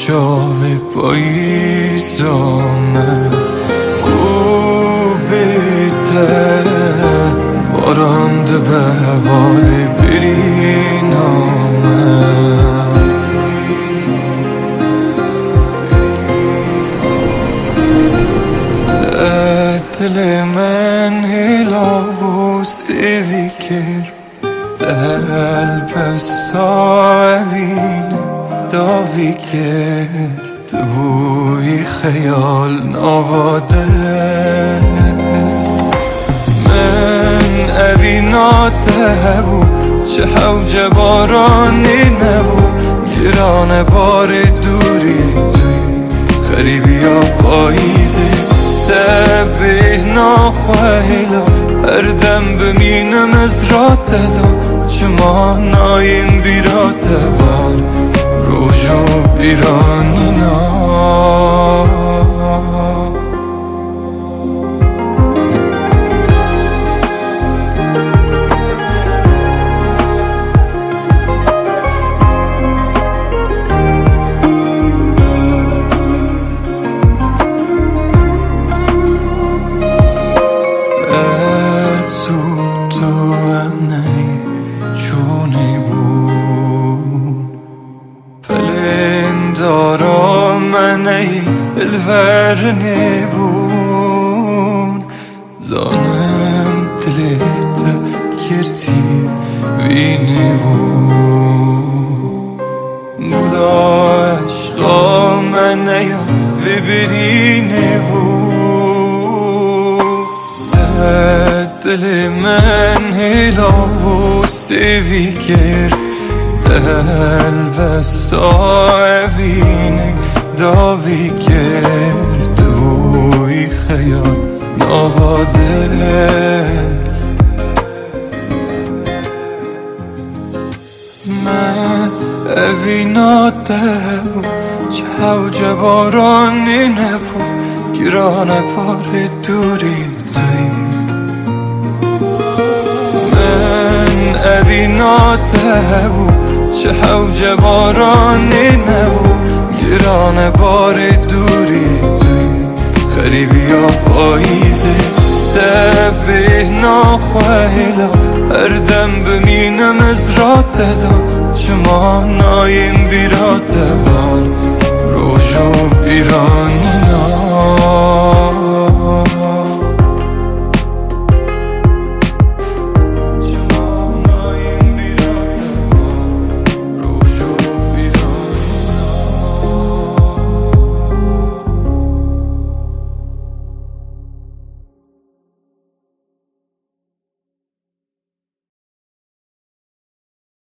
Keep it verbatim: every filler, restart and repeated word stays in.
جاوی پاییزامه گوبیده باراند به حوالی برینامه دل من هلاو سیوی کر دل بستاوین داوی کرد بوی خیال نواده من اویناته بو چه حوج بارانی نبو گران بار دوری دوی خریبی ها پاییزه تبه ناخوهیلا هر دم بمینم از رات دم چما نایم بیرات وان روژو ایرانی نا دارا منی الورنی بون زانم دلت کرتی بینی بون گلا عشقا منی ببرینی بون دل من هلا و سیوی کرد دل بستاوینه داوی کرد بوی خیال نواده من اویناته بو چه حوج بارانی نبو گران پار دوری دوی من اویناته بو چه حوج بارانی نبو گران بار دوری دوی خریبی ها پاییزه تبه ناخوهیلا هر دم بمینم از رات دم چما نایم بیرات وان روژو ایرانی نا